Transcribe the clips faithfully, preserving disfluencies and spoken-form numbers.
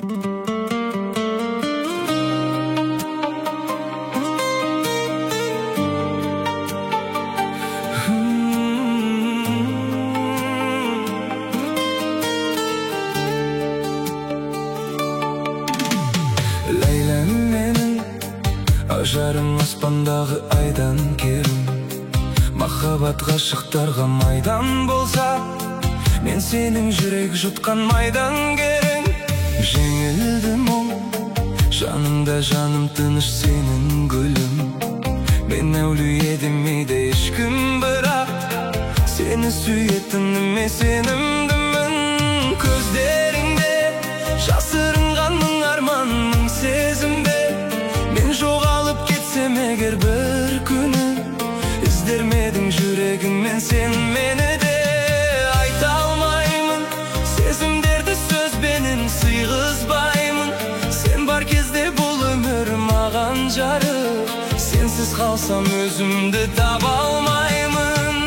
Лейлем менің ажарым аспандағы айдан керім. Махаббат ғашықтарға майдан болса, мен сенің жүрек жұтқан майдан керің. Жеңілді мұң, жанымда жаным тыныш сенің гүлім. Мен әулие демейді ешкім, бірақ сені сүйетініме сенімдімін. Көздеріңде жасырынған мың арман, мың сезімде. Мен жоғалып кетсем егер бір күні, іздермедің жүрегіңмен сен мені де. Айта алмаймын сезімдерді сөзбенен сыйғызбаймын. Сен бар кезде бұл өмір маған жарық, сенсіз қалсам өзімді таба алмаймын.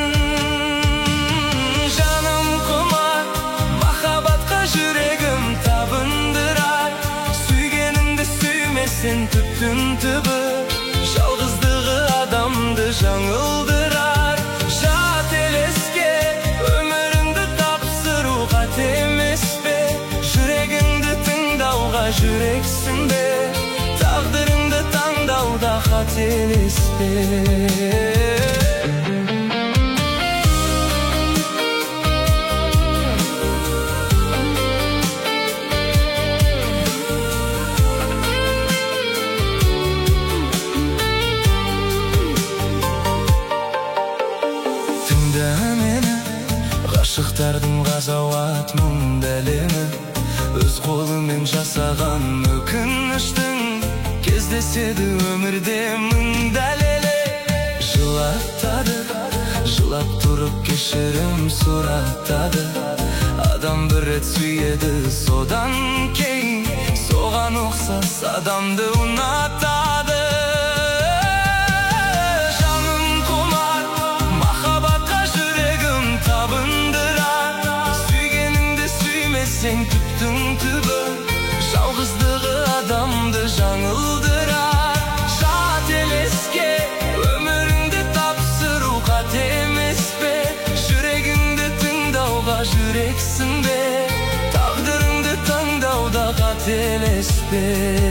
Жаным құмар махаббатқа, жүрегім табындырар. Сүйгеніңді сүймесең түптің түбі, жалғыздығы адамды жаңылдырар. Жат елеске өміріңді тапсыру қате емес пе? Жүрегіңді тыңдауға жүрексің бе? Тағдырыңды таңдауда қателеспе. Тыңда мені, ғашықтардың ғазауат мұң дәлемі. Өз қолымен жасаған өкініштің кездеседі өмірде мың дәлелі. Жылатады, жылап тұрып кешірім сұратады. Адам бір рет сүйеді, содан кейін соған ұқсас адамды ұнатады. Жаным құмар махаббатқа, жүрегім табындырар. Сүйгеніңді сүймесең түптің түбі, жалғыздығы адамды жаңылдырар. Жат елеске өміріңді тапсыру қате емес пе? Жүрегіңді тыңдауға жүрексің бе? Тағдырыңды таңдауда қателеспе.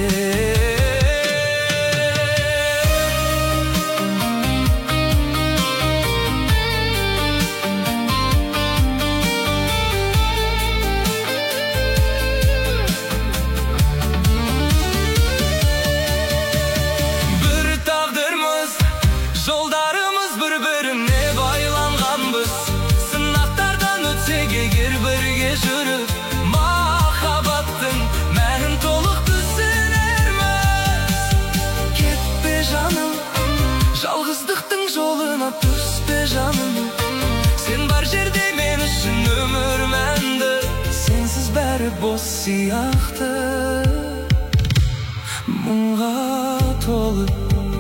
Жолдарымыз бір-біріне байланғанбыз. Сынақтардан өтсек егер бірге жүріп, махаббаттың мәнін толық түсінерміз. Кетпе жаным, жалғыздықтың жолына түспе жаным. Сен бар жерде мен үшін өмір мәнді, сенсіз бәрі бос сияқты. Мұңға толып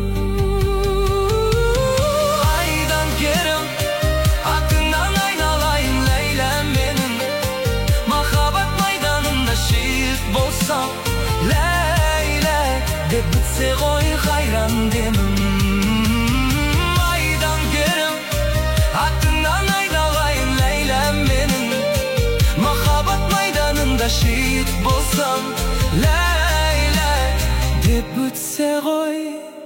ләй-ләй деп бітсе ғой қайран демім. Айдан керім аттынан айналайын ләйләм менің. Махаббат майданында шейіт болсам, ләй-ләй деп бітсе ғой.